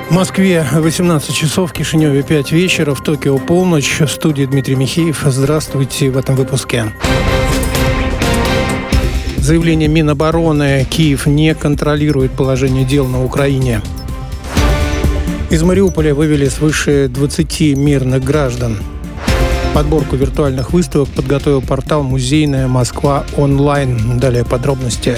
В Москве 18 часов, в Кишиневе 5 вечера, в Токио полночь. В студии Дмитрий Михеев. Здравствуйте в этом выпуске. Заявление Минобороны: Киев не контролирует положение дел на Украине. Из Мариуполя вывели свыше 20 мирных граждан. Подборку виртуальных выставок подготовил портал «Музейная Москва онлайн». Далее подробности.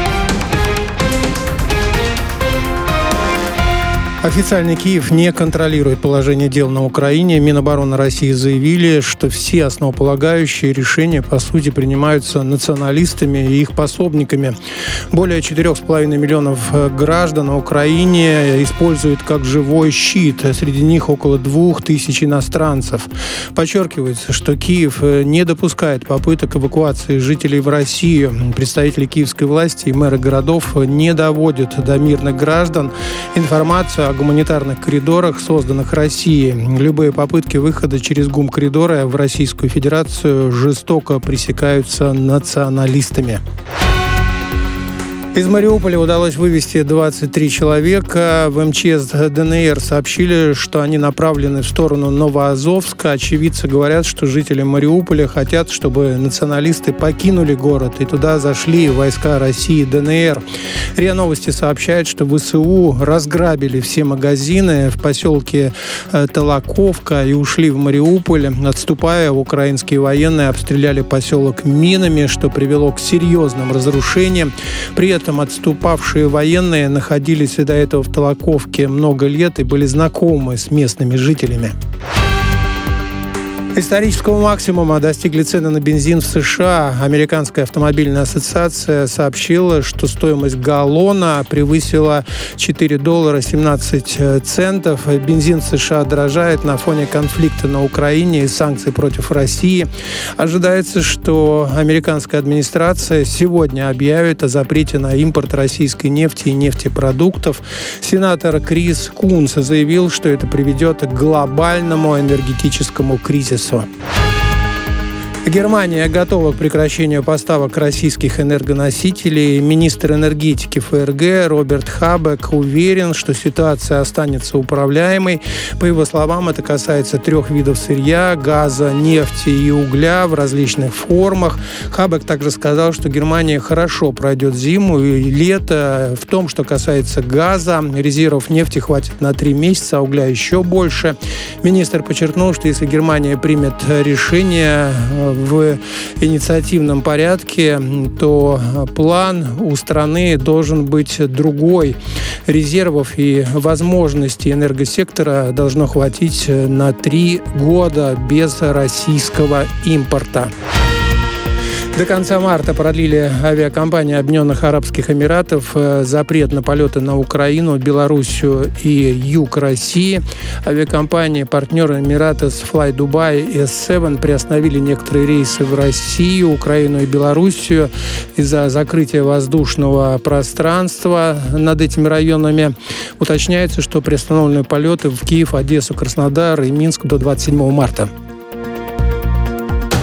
Официально Киев не контролирует положение дел на Украине. Минобороны России заявили, что все основополагающие решения, по сути, принимаются националистами и их пособниками. Более 4,5 миллионов граждан на Украине используют как живой щит. Среди них около 2000 иностранцев. Подчеркивается, что Киев не допускает попыток эвакуации жителей в Россию. Представители киевской власти и мэры городов не доводят до мирных граждан информацию о гуманитарных коридорах, созданных Россией. Любые попытки выхода через гум-коридоры в Российскую Федерацию жестоко пресекаются националистами. Из Мариуполя удалось вывести 23 человека. В МЧС ДНР сообщили, что они направлены в сторону Новоазовска. Очевидцы говорят, что жители Мариуполя хотят, чтобы националисты покинули город, и туда зашли войска России и ДНР. РИА Новости сообщает, что ВСУ разграбили все магазины в поселке Толоковка и ушли в Мариуполь. Отступая, украинские военные обстреляли поселок минами, что привело к серьезным разрушениям. При этом отступавшие военные находились до этого в Толоковке много лет и были знакомы с местными жителями. Исторического максимума достигли цены на бензин в США. Американская автомобильная ассоциация сообщила, что стоимость галлона превысила $4.17. Бензин в США дорожает на фоне конфликта на Украине и санкций против России. Ожидается, что американская администрация сегодня объявит о запрете на импорт российской нефти и нефтепродуктов. Сенатор Крис Кунс заявил, что это приведет к глобальному энергетическому кризису. Германия готова к прекращению поставок российских энергоносителей. Министр энергетики ФРГ Роберт Хабек уверен, что ситуация останется управляемой. По его словам, это касается 3 видов сырья: газа, нефти и угля в различных формах. Хабек также сказал, что Германия хорошо пройдет зиму и лето. В том, что касается газа, резервов нефти хватит на 3 месяца, а угля еще больше. Министр подчеркнул, что если Германия примет решение в инициативном порядке, то план у страны должен быть другой. Резервов и возможностей энергосектора должно хватить на 3 года без российского импорта. До конца марта продлили авиакомпании Объединенных Арабских Эмиратов запрет на полеты на Украину, Белоруссию и юг России. Авиакомпании партнеры Emirates Fly Dubai и S7 приостановили некоторые рейсы в Россию, Украину и Белоруссию из-за закрытия воздушного пространства над этими районами. Уточняется, что приостановлены полеты в Киев, Одессу, Краснодар и Минск до 27 марта.